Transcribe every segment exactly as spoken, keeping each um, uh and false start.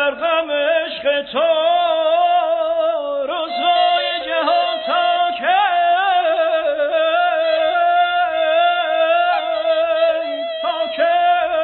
در غم عشق تو رسوای جهان تا که تا که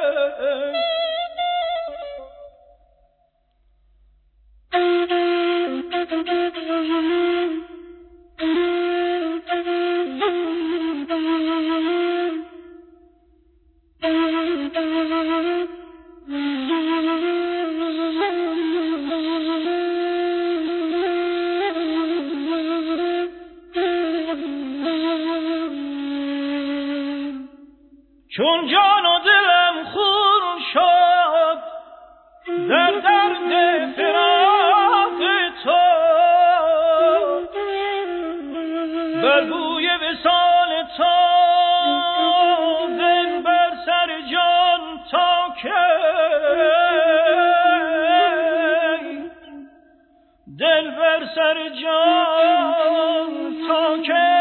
چون جان و دلم خون شد در درد فراق تو بر بوی وصال تو دل بر سر جان تا که دل بر سر جان تا که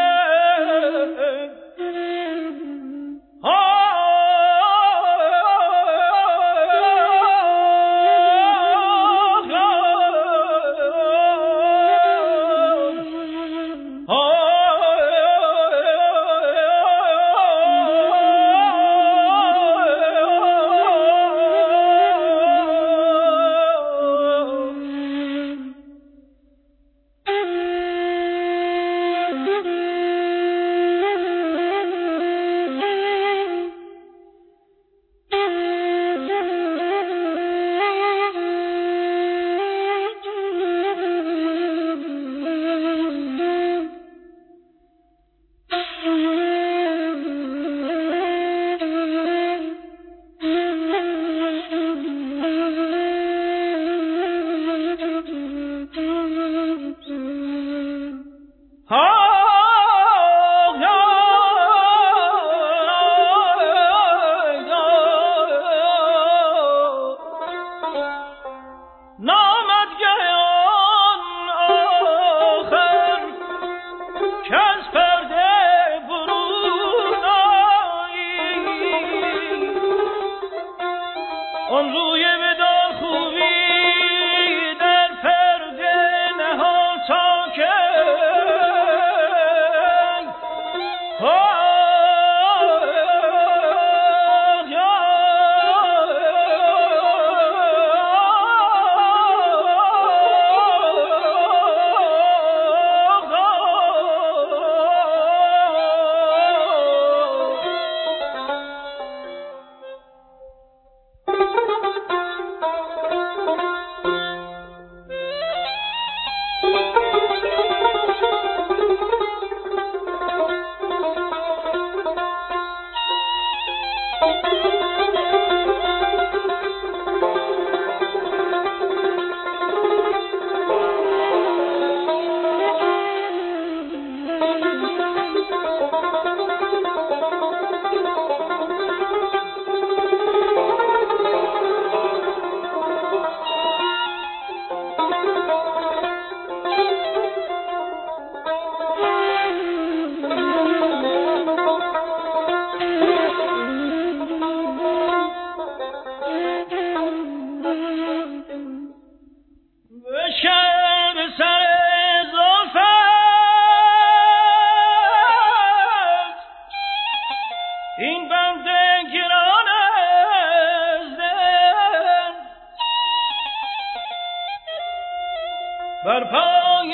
بر پای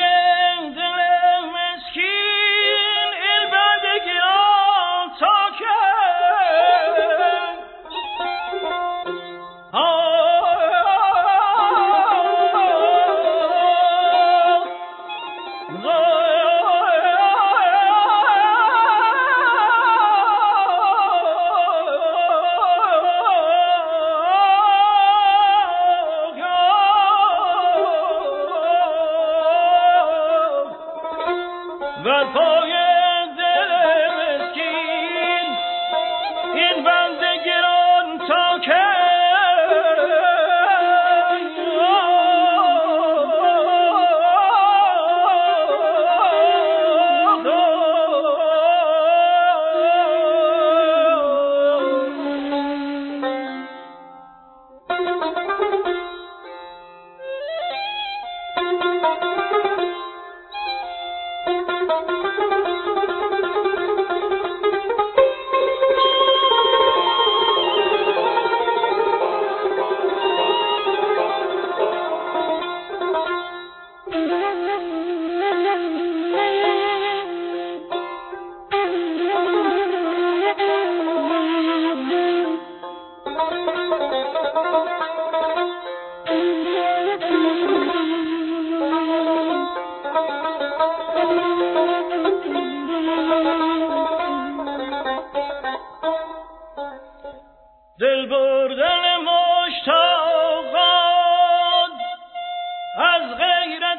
دل مسکین ای بندگیان تا که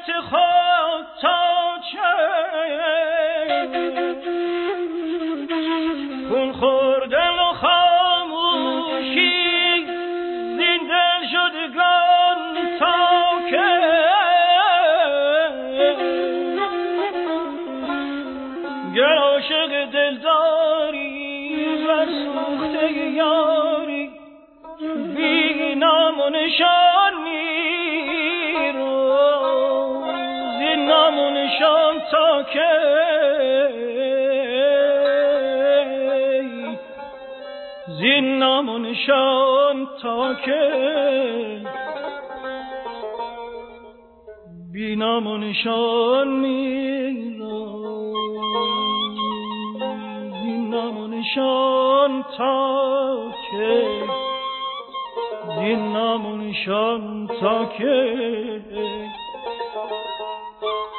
افتخار تا چه خون خوردن و خاموشی زین دل شدگان تا که گر عاشق دلداری و سوخته یاری بی نام و نشان میرو زین نام و نشان تا که زین نام و نشان تا که بی نام و نشان میرو زین نام و نشان تا که زین نام و نشان تا که